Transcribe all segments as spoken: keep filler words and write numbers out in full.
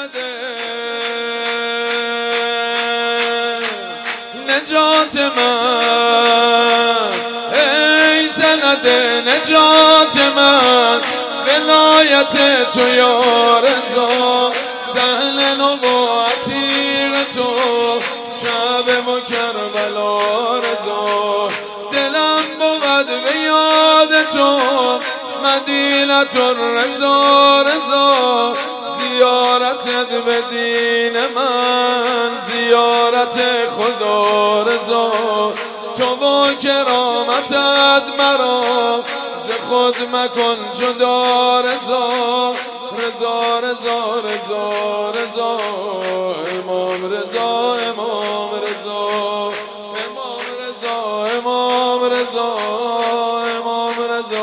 سنده نجات من، ای سنده نجات من، ولایت تو یا رضا، سهل نو عتیق تو، کعبه و کربلا رضا، دلم بود به یاد تو، مدینه الرضا رضا، زیارتت به دین من، زیارت خدا رضا، تو و کرامتت مرا ز خود مکن جدا رضا، رضا رضا رضا رضا، امام رضا امام رضا، امام رضا امام رضا، امام رضا.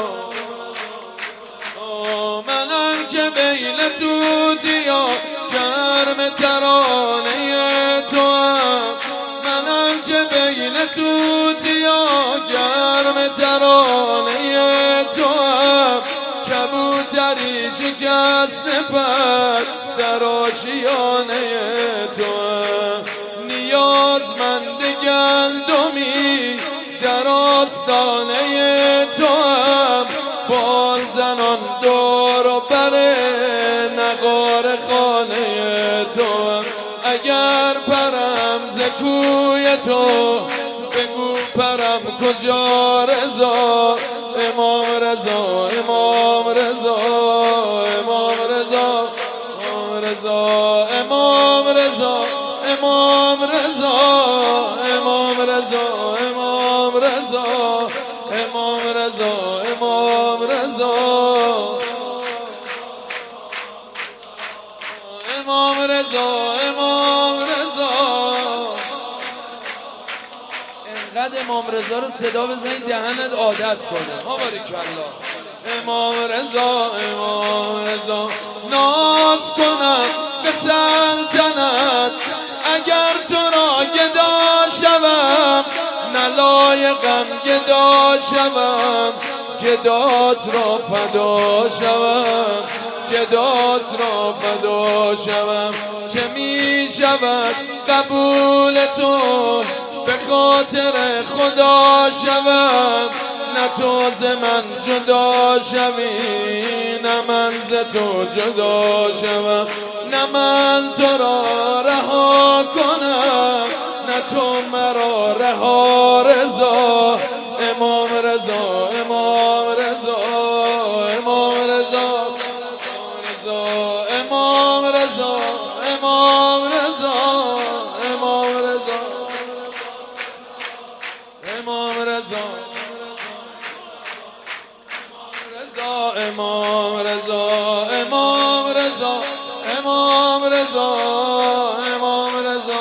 منم که بین توتیا گرم ترانه تو هم، منم که بین توتیا گرم ترانه تو هم، کبوتری شکسته پر در آشیانه تو هم، نیازمند گندمی در آستانه تو هم، بال زنان دور و بر نقار خانه تو هم، اگر پرم ز کوی تو بگو پرم کجا رضا، امام رضا امام رضا، امام رضا امام رضا، امام رضا امام رضا، امام رضا امام رضا، امام رضا امام رضا، امام رضا امام رضا. انقدر امام رضا رو صدا بزنید دهنت عادت کنه. ما باریکالله. امام رضا امام رضا، ناز کنم به سلطنت اگر تو را گدا شوم، نلایقم گدا شوم، گدات را فدا شوم، گدات را فدا شوم، چه می شود قبول تو به خاطر خدا شوم، نه تو ز من جدا شوی نه من ز تو جدا شوم، نه من تو را رها کنم نه تو مرا رها رضا، امام رضا امام رضا، امام رضا امام رضا، امام رضا امام رضا، امام رضا امام رضا، امام رضا امام رضا، امام رضا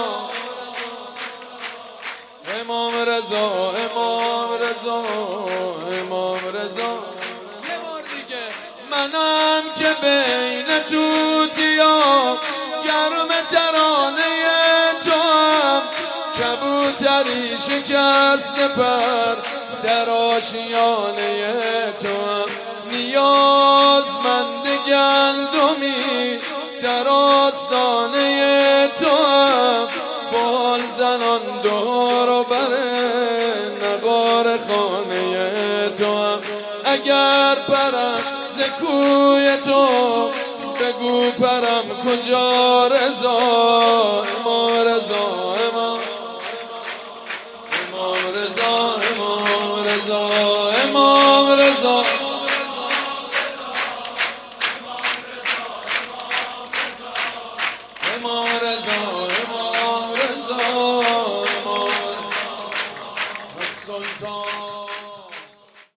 امام رضا، امام رضا امام رضا. یه بار دیگه. منم که بین توتیا گرم ترانه تو هم، کبوتری شکسته پر در آشیانه تو هم، نیازمند گندمی در آستانه تو هم، بال زنان دور و بر نقار خانه تو هم، اگر پرم ز کوی تو بگو پرم کجا رضا، امام رضا امام امام رضا امام رضا، امام رضا امام رضا امام رضا.